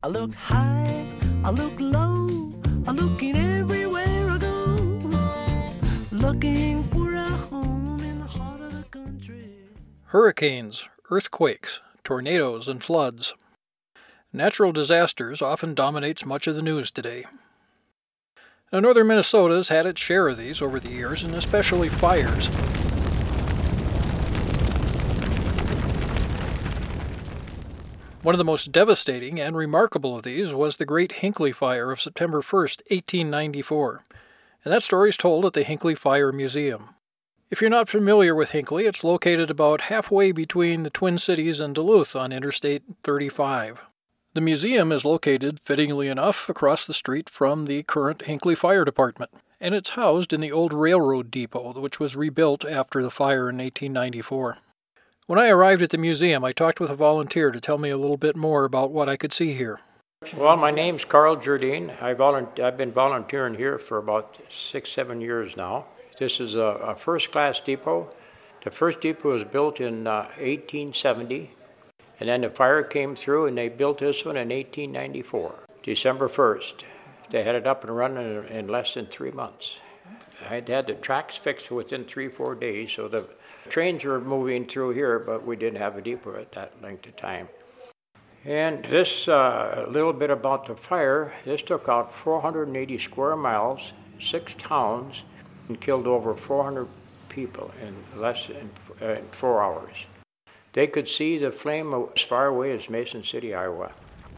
I look high, I look low, I'm looking everywhere I go, looking for a home in the heart of the country. Hurricanes, earthquakes, tornadoes, and floods. Natural disasters often dominates much of the news today. Now, northern Minnesota has had its share of these over the years, and especially fires. One of the most devastating and remarkable of these was the Great Hinckley Fire of September 1st, 1894, and that story is told at the Hinckley Fire Museum. If you're not familiar with Hinckley, it's located about halfway between the Twin Cities and Duluth on Interstate 35. The museum is located, fittingly enough, across the street from the current Hinckley Fire Department, and it's housed in the old railroad depot, which was rebuilt after the fire in 1894. When I arrived at the museum, I talked with a volunteer to tell me a little bit more about what I could see here. Well, my name's Carl Jardine. I've been volunteering here for about 6-7 years now. This is a first-class depot. The first depot was built in 1870, and then the fire came through and they built this one in 1894, December 1st. They had it up and running in less than 3 months. I had the tracks fixed within 3-4 days, so the trains were moving through here, but we didn't have a depot at that length of time. And this, a little bit about the fire, this took out 480 square miles, 6 towns, and killed over 400 people in less than 4 hours. They could see the flame as far away as Mason City, Iowa.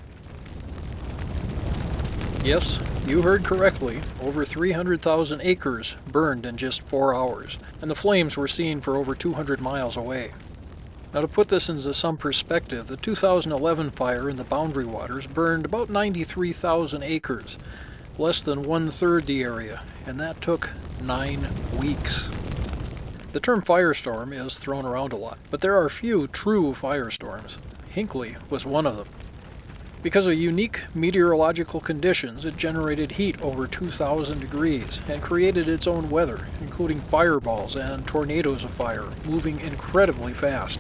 Yes, you heard correctly. Over 300,000 acres burned in just 4 hours, and the flames were seen for over 200 miles away. Now, to put this into some perspective, the 2011 fire in the Boundary Waters burned about 93,000 acres, less than 1/3 the area, and that took 9 weeks. The term firestorm is thrown around a lot, but there are few true firestorms. Hinckley was one of them. Because of unique meteorological conditions, it generated heat over 2,000 degrees and created its own weather, including fireballs and tornadoes of fire, moving incredibly fast.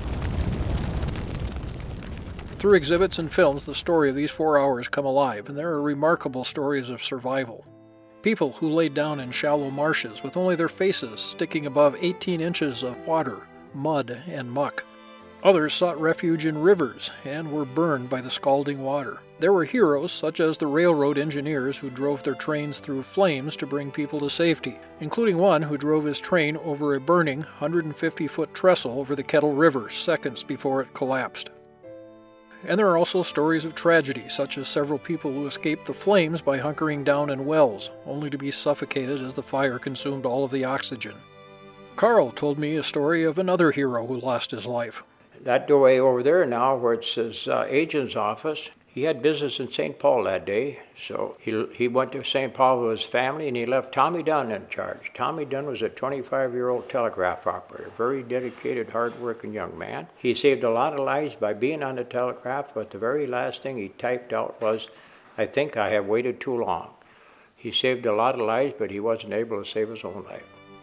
Through exhibits and films, the story of these 4 hours come alive, and there are remarkable stories of survival. People who laid down in shallow marshes with only their faces sticking above 18 inches of water, mud, and muck. Others sought refuge in rivers and were burned by the scalding water. There were heroes such as the railroad engineers who drove their trains through flames to bring people to safety, including one who drove his train over a burning 150-foot trestle over the Kettle River seconds before it collapsed. And there are also stories of tragedy, such as several people who escaped the flames by hunkering down in wells, only to be suffocated as the fire consumed all of the oxygen. Carl told me a story of another hero who lost his life. That doorway over there now, where it says agent's office, he had business in St. Paul that day, so he went to St. Paul with his family, and he left Tommy Dunn in charge. Tommy Dunn was a 25-year-old telegraph operator, very dedicated, hard-working young man. He saved a lot of lives by being on the telegraph, but the very last thing he typed out was, "I think I have waited too long." He saved a lot of lives, but he wasn't able to save his own life.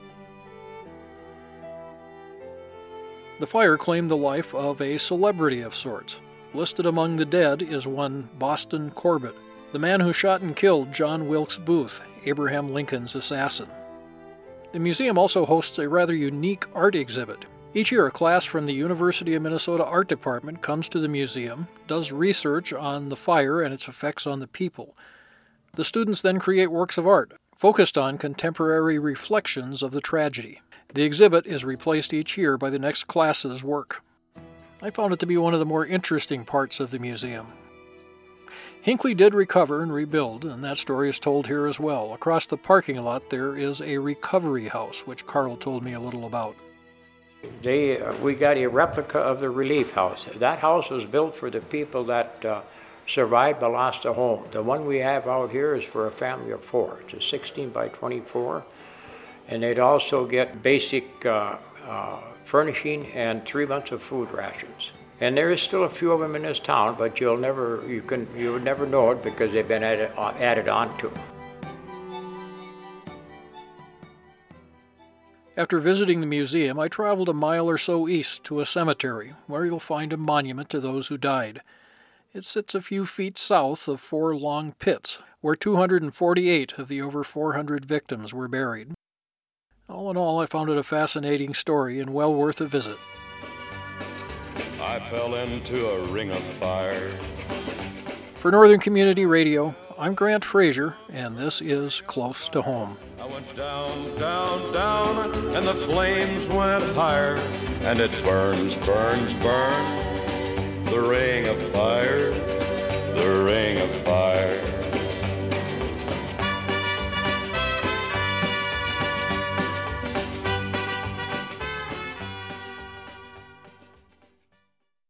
The fire claimed the life of a celebrity of sorts. Listed among the dead is one Boston Corbett, the man who shot and killed John Wilkes Booth, Abraham Lincoln's assassin. The museum also hosts a rather unique art exhibit. Each year, a class from the University of Minnesota Art Department comes to the museum, does research on the fire and its effects on the people. The students then create works of art, focused on contemporary reflections of the tragedy. The exhibit is replaced each year by the next class's work. I found it to be one of the more interesting parts of the museum. Hinckley did recover and rebuild, and that story is told here as well. Across the parking lot there is a recovery house, which Carl told me a little about. We got a replica of the relief house. That house was built for the people that survived but lost a home. The one we have out here is for a family of 4. It's a 16 by 24. And they'd also get basic furnishing and 3 months of food rations. And there is still a few of them in this town, but you would never know it because they've been added on to. After visiting the museum, I traveled a mile or so east to a cemetery, where you'll find a monument to those who died. It sits a few feet south of 4 long pits, where 248 of the over 400 victims were buried. All in all, I found it a fascinating story and well worth a visit. I fell into a ring of fire. For Northern Community Radio, I'm Grant Frazier, and this is Close to Home. I went down, down, down, and the flames went higher, and it burns, burns, burns. The ring of fire, the ring of fire.